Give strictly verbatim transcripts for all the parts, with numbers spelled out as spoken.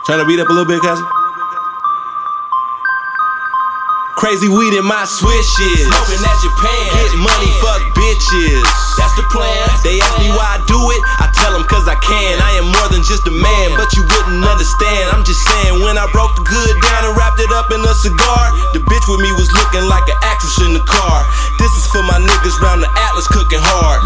Turn the beat up a little bit, cousin. Crazy weed in my swishes. Smoking at Japan. Getting money, fuck bitches. That's the plan. They ask me why I do it. I tell them cause I can. I am more than just a man, but you wouldn't understand. I'm just saying, when I broke the good down and wrapped it up in a cigar, the bitch with me was looking like an actress in the car. This is for my niggas round the Atlas cooking hard.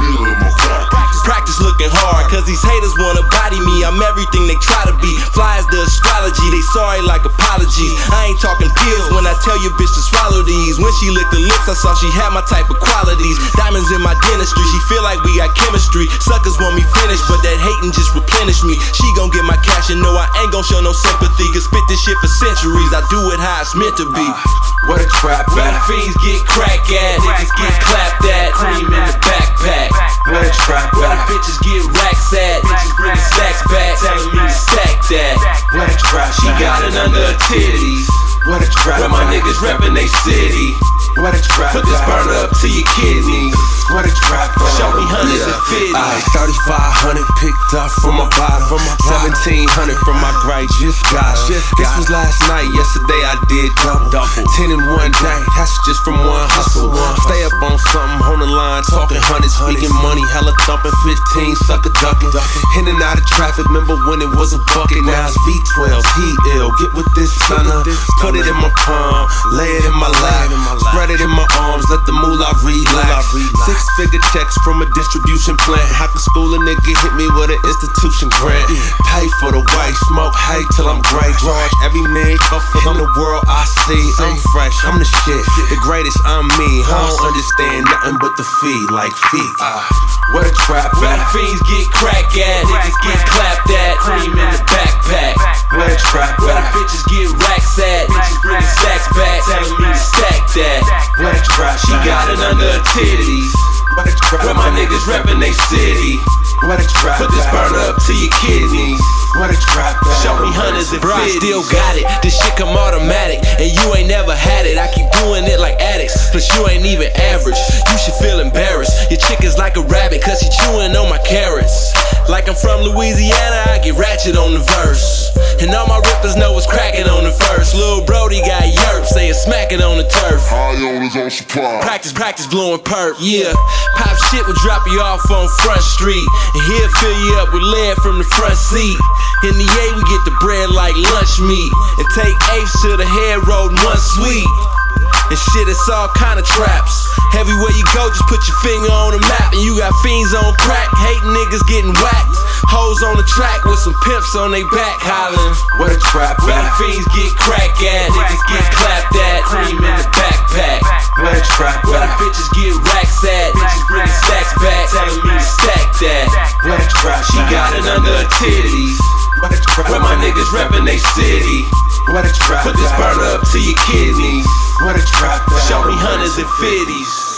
Practice, practice looking hard, cause these haters wanna body me. I'm everything they try to be. Fly as the astrology, they sorry like apologies. I ain't talking pills when I tell you bitch to swallow these. When she licked the lips, I saw she had my type of qualities. Diamonds in my dentistry, she feel like we got chemistry. Suckers want me finished, but that hating just replenish me. She gon' get my cash and know I ain't gon' show no sympathy. Cause spit this shit for centuries, I do it how it's meant to be. uh, What a trap Where the fiends get crack at, niggas get clapped at, cream in the backpack. What a trap Where the bitches get racks at, bitches bring stacks back, telling me to stack that. What a trap She got it under her titties. What a trap Where my niggas reppin' they city. What a trap Put this burner up to your kidneys. What a trap Show me hundreds and fifties. Alright, thirty-five hundred picked up from my bottom. seventeen hundred from my great just got it. This was last night, yesterday I did double. Ten in one day, that's just from one hustle. Stay up on something, on the line, talking hundreds, speaking money, hella thumping, fifteen, sucker ducking. In and out of traffic, remember when it was a bucket, now it's V twelve, he ill. Get with this stunner, put it in my palm, lay it in my lap, spread it in my arms, let the moolah relax. Six figure checks from a distribution plant. After school a nigga hit me with an institution grant. Pay for the white smoke, hey till I'm gray. Charge every man in the world I see. I'm fresh, I'm the shit, the greatest I'm me. I don't understand nothing but the fee, like feet. uh, What a trap Where the fiends get crack at, niggas get clapped at, cream in the backpack. What a trap Where the bitches get racks at, bitches bring stacks back, telling me to stack that. What a trap She got it under her titties. What a trap Where my niggas reppin' they city. What a trap Put this burner up to your kidneys. What a trap Show me hundreds and fifties. Still got it, this shit come automatic. And you ain't never had it, I keep doing it like addicts. Plus you ain't even average, you should feel embarrassed. Your chick is like a rabbit, cause she chewing on my carrots. Like I'm from Louisiana, I get ratchet on the verse. And all my rippers know it's cracking on the first. Lil' Brody got yerps, say it's smacking on the turf. High owners on supply. Practice, practice, blowing perp, yeah. Pop shit will drop you off on Front Street, and he'll fill you up with lead from the front seat. In the A, we get the bread like lunch meat, and take apes to the head road in one sweet. And shit, it's all kind of traps. Everywhere you go, just put your finger on the map, and you got fiends on crack, hating niggas getting whacked. Hoes on the track with some pimps on they back hollering. What a trap Where the fiends get crack at, niggas get clapped at, cream in the backpack. What a trap Where the bitches get racks at, bitches bring stacks back, telling me to stack that. What a trap She got it under her titties. What a trap Where my niggas reppin' they city. What a trap Put this burner up to your kidneys. What a trap Show me hundreds and fifties.